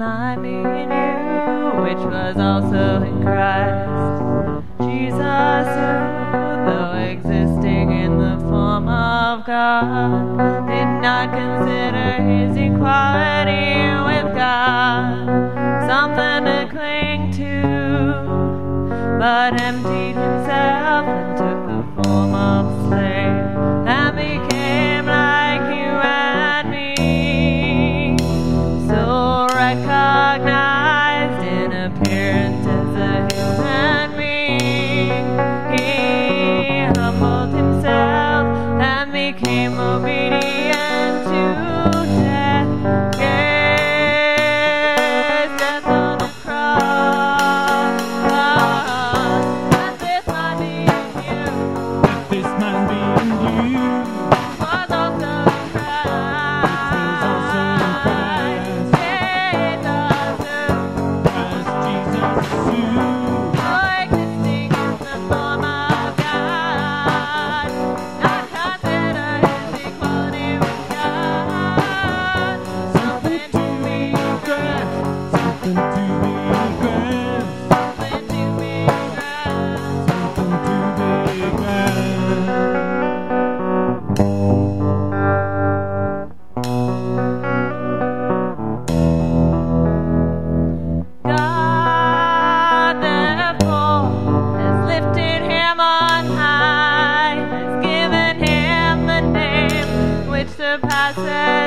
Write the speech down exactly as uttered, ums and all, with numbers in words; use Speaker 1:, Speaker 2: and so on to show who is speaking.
Speaker 1: I mean you, which was also in Christ. Jesus, who, though existing in the form of God, did not consider his equality with God something to cling to, but emptied himself and took the form of a slave, and became like you and me. So recognized in appearance as a human being, he humbled himself and became obedient to death. Yes, death on the cross. That this man being you,
Speaker 2: That this man being you
Speaker 1: was also in Christ.
Speaker 2: was also in Christ.
Speaker 1: Jesus, who,
Speaker 2: As Jesus who,
Speaker 1: though existing in the form of God, not consider his equality with God something to be grasped,
Speaker 2: something to be grasped,
Speaker 1: something to be grasped.
Speaker 2: something to be grasped.
Speaker 1: God, therefore, has lifted him on high, has given him the name which surpasses